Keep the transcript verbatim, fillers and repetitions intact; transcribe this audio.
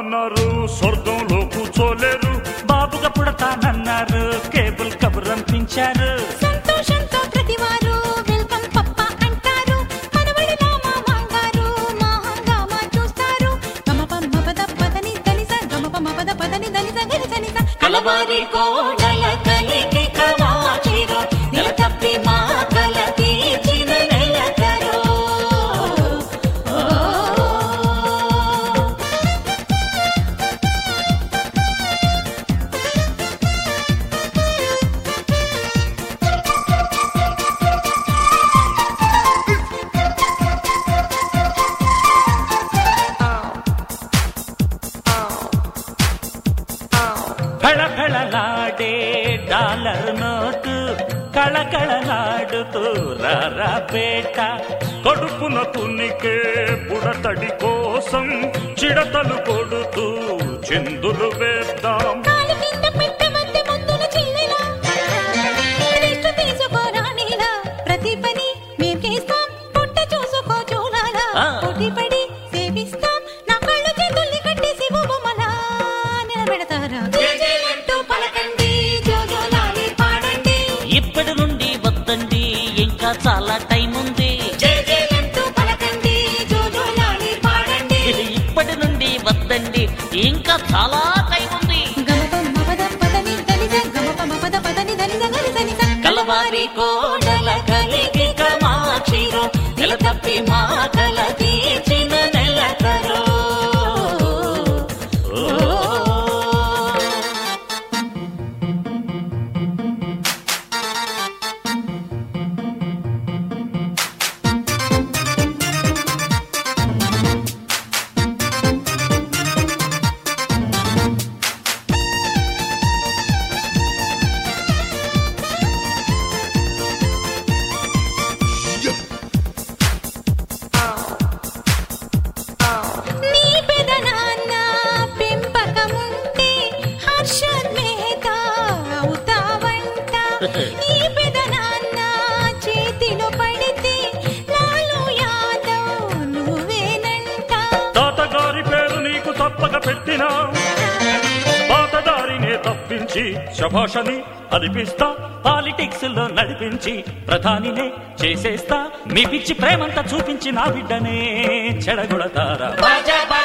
అన్నారు, స్వర్గంలో కూర్చోలేరు. బాబుగా పుడతానన్నారు, కేబుల్ కబురంపించారు. సంతోషంతో ప్రతివారు వెల్కమ్ పప్ప అంటారు. మనవడి నామ మాంగారు మా హంగామా చూస్తారు. గమప మపద పదని దనిస గమప మపద పదని దనిస గనిసనిస కలవారి కోడల కలికి కవాచిరో నెల తప్పి మా కల తీర్చిన నెలకరో. కళకళలాడే డాలర్ నోటు కళకళలాడుతూ రారా పేట. కడుపున తునికే బుడతడి కోసం చిడతలు కొడుతూ చిందులు వేద్దాం. కాలి కింద పెట్టవద్దు ముద్దుల చెల్లెలా, రెస్ట్ తీసుకోరా నీలా. ప్రతి పని మేం చేస్తాం, పొట్ట చూసుకో చూడాలా. పోటీ పడి సేవిస్తాం, నా కళ్ళు చేతుల్ని కట్టేసి బొమ్మలా నిలబెడతారా. జేజేలంటూ పలకండి, జోజోలాలి పాడండి. ఇప్పటి నుండి వద్దండి, ఇంకా చాలా టైం ఉంది. జేజేలంటూ పలకండి, జోజోలాలి పాడండి. ఇప్పటి నుండి వద్దండి, ఇంకా చాలా టైం ఉంది. గమప మపద పదని దనిస గమప మపద పదని దనిస గనిసనిస కలవారి కోడల కలిగి కమాక్షిరో నెల తప్పి మా కల తీర్చిన నెలకరో. నీ పెదనాన్న పెంపకముంటే హర్షోద్వేగ అవుతావంట. నీ పెదనాన్న చేతిలో పడితే లాలు యాదవ్ నువ్వేనంట. తాతగారి పేరు నీకు తప్పక పెట్టినా పాతదారినే తప్పించి శభాషని అనిపిస్తా. పాలిటిక్స్ లో నడిపించి ప్రధానినే చేసేస్తా. మీ పిచ్చి ప్రేమంతా చూపించి నా బిడ్డనే చెడగొడతారా. బాజా